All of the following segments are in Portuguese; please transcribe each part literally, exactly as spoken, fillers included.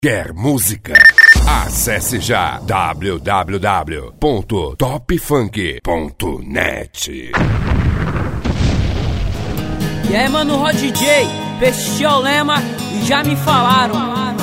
Quer música? Acesse já w w w ponto top funk ponto net. E aí, mano, Rod D J, peixe é o lema e já me falaram.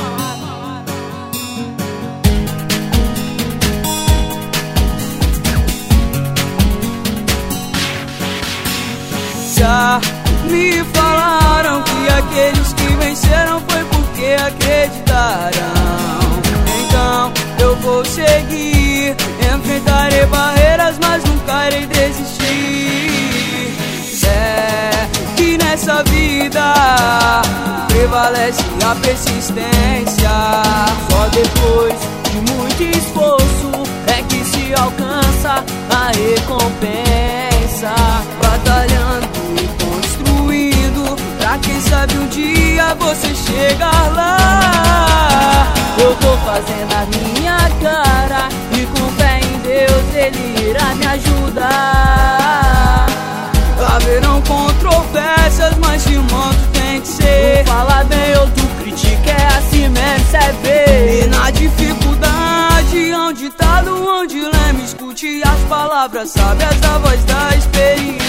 Já me falaram que aqueles que venceram foi porque acreditaram. Então eu vou seguir, enfrentarei barreiras, mas nunca irei desistir. É que nessa vida prevalece a persistência. Só depois de muito esforço é que se alcança a recompensa. Batalhando e construindo, pra quem sabe um dia você chegar lá. Eu tô fazendo a minha cara e com fé em Deus Ele irá me ajudar. Haverão controvérsias, mas de modo tem que ser. Tu fala bem ou tu critica, é assim mesmo, cê é ver. E na dificuldade, há um ditado, onde lema, escute as palavras sábias da voz da experiência.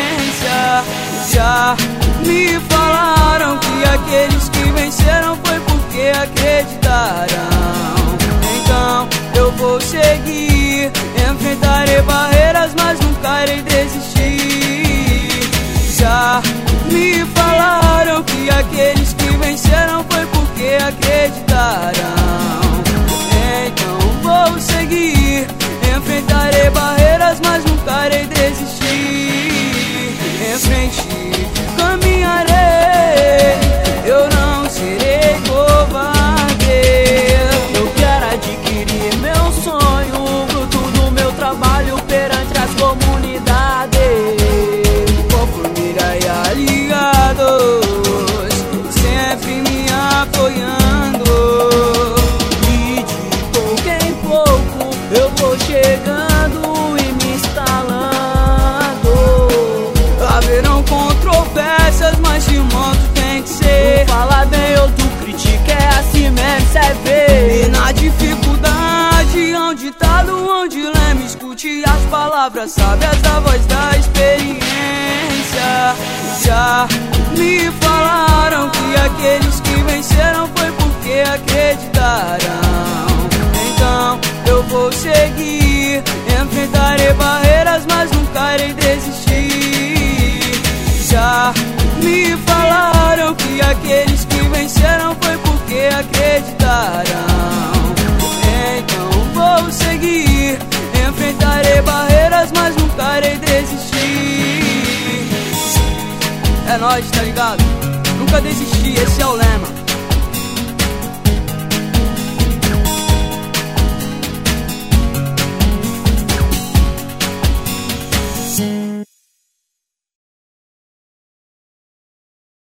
Já me falaram que aqueles que venceram foi porque acreditaram. Então eu vou seguir, enfrentarei barreiras, mas nunca irei desistir. Já me falaram que aqueles que venceram foi porque acreditaram. Então vou seguir, enfrentarei barreiras, mas nunca irei desistir. Em frente caminharei, eu não serei covarde. Eu quero adquirir meu sonho, fruto do meu trabalho perante as comunidades. Com família e aliados, sempre me apoiando. E de pouco em pouco eu vou chegando e me instalando. Haverão controvérsias, mas de modo tem que ser. Tu fala bem ou tu critica, é assim mesmo, cê é ver. E na dificuldade, há um ditado, onde lema, escute as palavras sábias da voz da experiência. Já me falaram que aqueles que venceram foi porque acreditaram. Então eu vou seguir, enfrentarei barreiras, mas nunca irei desistir. Já me falaram que aqueles que venceram foi porque acreditaram. Então vou seguir, enfrentarei barreiras, mas nunca irei desistir. É nóis, tá ligado? Nunca desisti, esse é o lema.